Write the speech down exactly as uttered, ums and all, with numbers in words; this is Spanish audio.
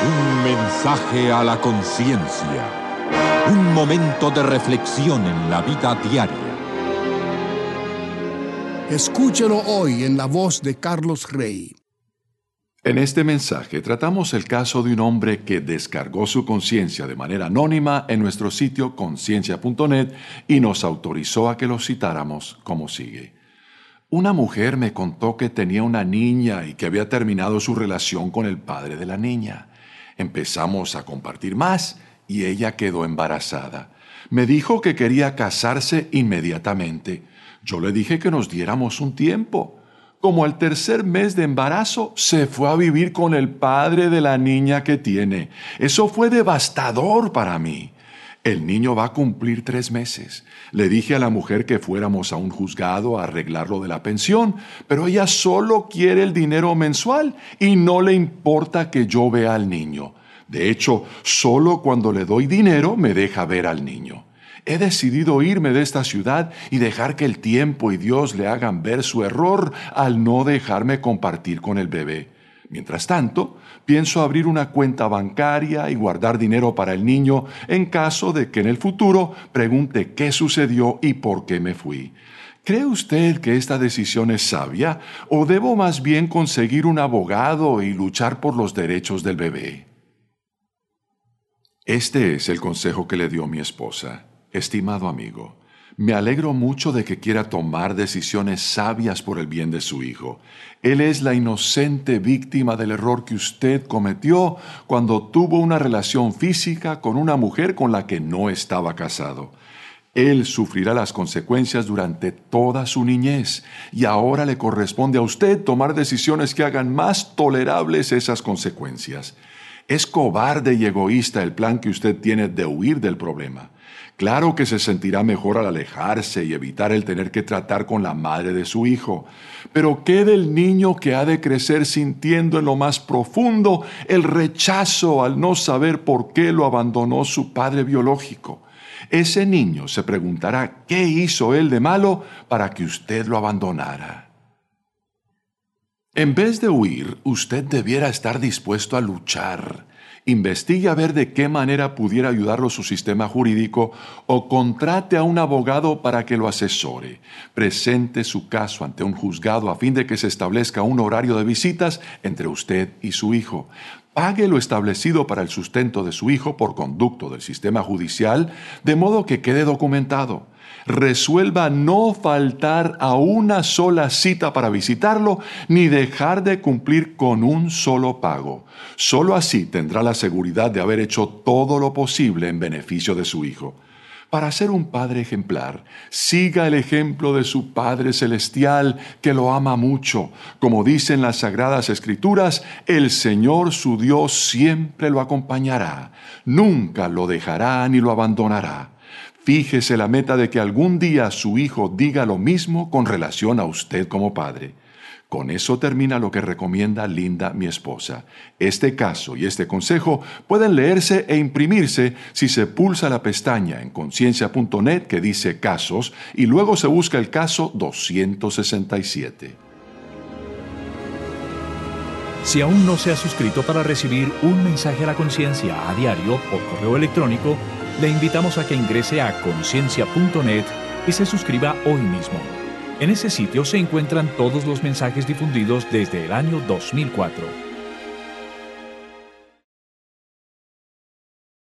Un mensaje a la conciencia. Un momento de reflexión en la vida diaria. Escúchelo hoy en la voz de Carlos Rey. En este mensaje tratamos el caso de un hombre que descargó su conciencia de manera anónima en nuestro sitio conciencia punto net y nos autorizó a que lo citáramos como sigue. Una mujer me contó que tenía una niña y que había terminado su relación con el padre de la niña. Empezamos a compartir más y ella quedó embarazada. Me dijo que quería casarse inmediatamente. Yo le dije que nos diéramos un tiempo. Como al tercer mes de embarazo, se fue a vivir con el padre de la niña que tiene. Eso fue devastador para mí. El niño va a cumplir tres meses. Le dije a la mujer que fuéramos a un juzgado a arreglar lo de la pensión, pero ella solo quiere el dinero mensual y no le importa que yo vea al niño. De hecho, solo cuando le doy dinero me deja ver al niño. He decidido irme de esta ciudad y dejar que el tiempo y Dios le hagan ver su error al no dejarme compartir con el bebé. Mientras tanto, pienso abrir una cuenta bancaria y guardar dinero para el niño en caso de que en el futuro pregunte qué sucedió y por qué me fui. ¿Cree usted que esta decisión es sabia o debo más bien conseguir un abogado y luchar por los derechos del bebé? Este es el consejo que le dio mi esposa. Estimado amigo, me alegro mucho de que quiera tomar decisiones sabias por el bien de su hijo. Él es la inocente víctima del error que usted cometió cuando tuvo una relación física con una mujer con la que no estaba casado. Él sufrirá las consecuencias durante toda su niñez y ahora le corresponde a usted tomar decisiones que hagan más tolerables esas consecuencias. Es cobarde y egoísta el plan que usted tiene de huir del problema. Claro que se sentirá mejor al alejarse y evitar el tener que tratar con la madre de su hijo. Pero ¿qué del niño que ha de crecer sintiendo en lo más profundo el rechazo al no saber por qué lo abandonó su padre biológico? Ese niño se preguntará qué hizo él de malo para que usted lo abandonara. En vez de huir, usted debiera estar dispuesto a luchar. Investigue a ver de qué manera pudiera ayudarlo su sistema jurídico o contrate a un abogado para que lo asesore. Presente su caso ante un juzgado a fin de que se establezca un horario de visitas entre usted y su hijo. Pague lo establecido para el sustento de su hijo por conducto del sistema judicial, de modo que quede documentado. Resuelva no faltar a una sola cita para visitarlo, ni dejar de cumplir con un solo pago. Solo así tendrá la seguridad de haber hecho todo lo posible en beneficio de su hijo. Para ser un padre ejemplar, siga el ejemplo de su Padre Celestial, que lo ama mucho. Como dicen las Sagradas Escrituras, el Señor su Dios siempre lo acompañará. Nunca lo dejará ni lo abandonará. Fíjese la meta de que algún día su hijo diga lo mismo con relación a usted como padre. Con eso termina lo que recomienda Linda, mi esposa. Este caso y este consejo pueden leerse e imprimirse si se pulsa la pestaña en conciencia punto net que dice Casos y luego se busca el caso doscientos sesenta y siete. Si aún no se ha suscrito para recibir un mensaje a la conciencia a diario por correo electrónico, le invitamos a que ingrese a conciencia punto net y se suscriba hoy mismo. En ese sitio se encuentran todos los mensajes difundidos desde el año dos mil cuatro.